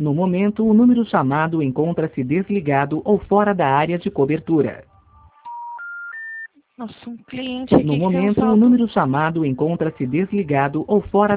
No momento, o número chamado encontra-se desligado ou fora da área de cobertura. Nossa, um cliente aqui No que tem um momento, o saldo. número chamado encontra-se desligado ou fora